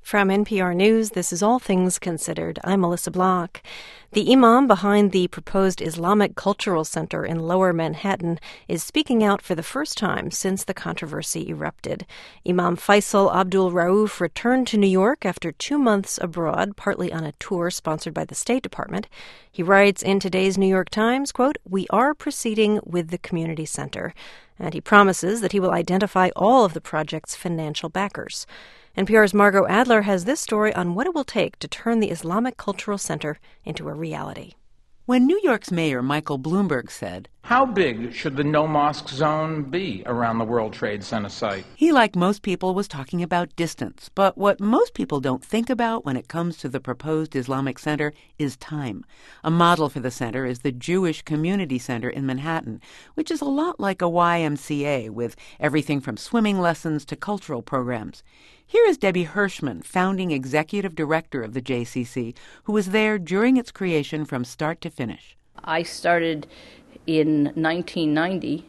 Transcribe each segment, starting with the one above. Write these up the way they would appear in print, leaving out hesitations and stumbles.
From NPR News, this is All Things Considered. I'm Melissa Block. The imam behind the proposed Islamic Cultural Center in Lower Manhattan is speaking out for the first time since the controversy erupted. Imam Faisal Abdul Rauf returned to New York after 2 months abroad, partly on a tour sponsored by the State Department. He writes in today's New York Times, quote, "We are proceeding with the community center." And he promises that he will identify all of the project's financial backers. NPR's Margot Adler has this story on what it will take to turn the Islamic Cultural Center into a reality. When New York's Mayor Michael Bloomberg said, "How big should the no-mosque zone be around the World Trade Center site?" he, like most people, was talking about distance. But what most people don't think about when it comes to the proposed Islamic Center is time. A model for the center is the Jewish Community Center in Manhattan, which is a lot like a YMCA with everything from swimming lessons to cultural programs. Here is Debbie Hirschman, founding executive director of the JCC, who was there during its creation from start to finish. I started in 1990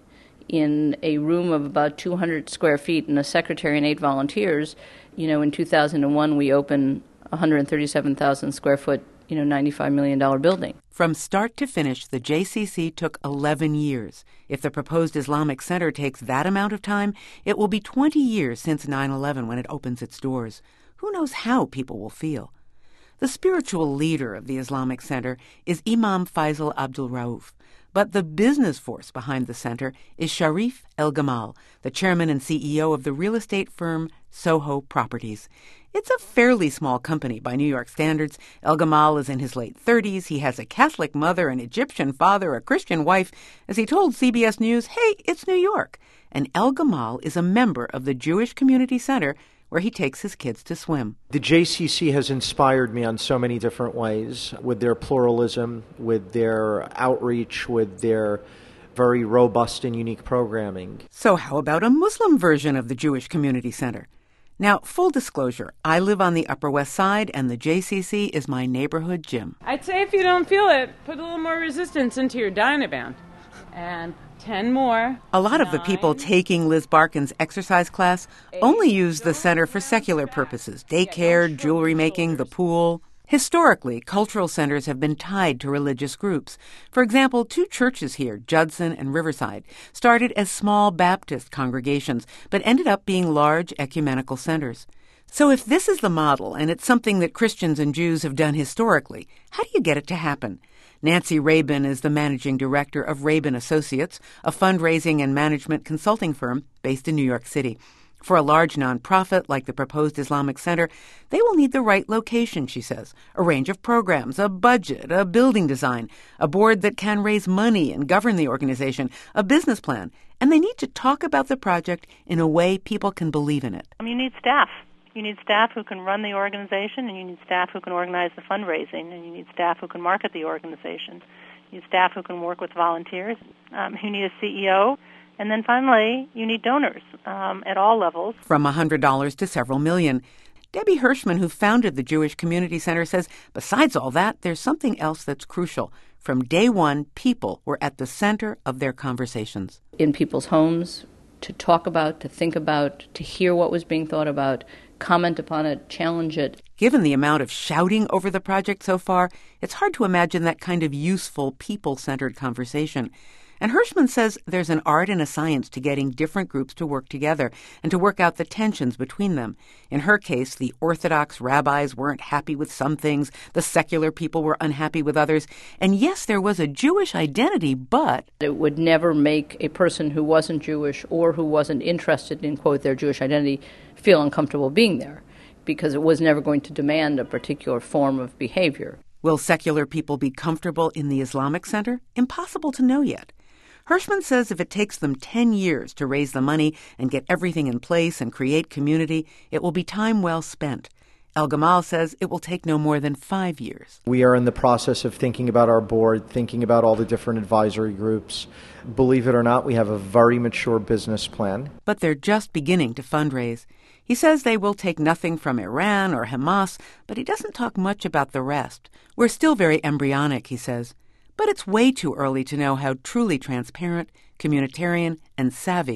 in a room of about 200 square feet and a secretary and 8 volunteers. In 2001, we opened a 137,000 square foot, $95 million building. From start to finish, the JCC took 11 years. If the proposed Islamic Center takes that amount of time, it will be 20 years since 9/11 when it opens its doors. Who knows how people will feel? The spiritual leader of the Islamic Center is Imam Faisal Abdul Rauf. But the business force behind the center is Sharif El-Gamal, the chairman and CEO of the real estate firm Soho Properties. It's a fairly small company by New York standards. El-Gamal is in his late 30s. He has a Catholic mother, an Egyptian father, a Christian wife. As he told CBS News, hey, it's New York. And El-Gamal is a member of the Jewish Community Center, where he takes his kids to swim. The JCC has inspired me on so many different ways, with their pluralism, with their outreach, with their very robust and unique programming. So how about a Muslim version of the Jewish Community Center? Now, full disclosure, I live on the Upper West Side, and the JCC is my neighborhood gym. I'd say if you don't feel it, put a little more resistance into your Dynaband. And 10 more. A lot of the people taking Liz Barkin's exercise class only use the center for secular purposes, daycare, jewelry making, the pool. Historically, cultural centers have been tied to religious groups. For example, 2 churches here, Judson and Riverside, started as small Baptist congregations, but ended up being large ecumenical centers. So if this is the model, and it's something that Christians and Jews have done historically, how do you get it to happen? Nancy Rabin is the managing director of Rabin Associates, a fundraising and management consulting firm based in New York City. For a large nonprofit like the proposed Islamic Center, they will need the right location, she says, a range of programs, a budget, a building design, a board that can raise money and govern the organization, a business plan, and they need to talk about the project in a way people can believe in it. You need staff. You need staff who can run the organization, and you need staff who can organize the fundraising, and you need staff who can market the organization. You need staff who can work with volunteers. You need a CEO. And then finally, you need donors at all levels. From $100 to several million. Debbie Hirschman, who founded the Jewish Community Center, says besides all that, there's something else that's crucial. From day one, people were at the center of their conversations. In people's homes, to talk about, to think about, to hear what was being thought about, comment upon it, challenge it. Given the amount of shouting over the project so far, it's hard to imagine that kind of useful, people-centered conversation. And Hirschman says there's an art and a science to getting different groups to work together and to work out the tensions between them. In her case, the Orthodox rabbis weren't happy with some things, the secular people were unhappy with others, and yes, there was a Jewish identity, but it would never make a person who wasn't Jewish or who wasn't interested in, quote, their Jewish identity feel uncomfortable being there, because it was never going to demand a particular form of behavior. Will secular people be comfortable in the Islamic Center? Impossible to know yet. Hirschman says if it takes them 10 years to raise the money and get everything in place and create community, it will be time well spent. El-Gamal says it will take no more than 5 years. We are in the process of thinking about our board, thinking about all the different advisory groups. Believe it or not, we have a very mature business plan. But they're just beginning to fundraise. He says they will take nothing from Iran or Hamas, but he doesn't talk much about the rest. We're still very embryonic, he says. But it's way too early to know how truly transparent, communitarian, and savvy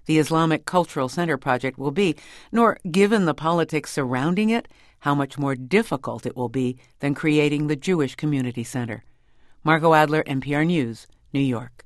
the Islamic Cultural Center project will be, nor, given the politics surrounding it, how much more difficult it will be than creating the Jewish Community Center. Margot Adler, NPR News, New York.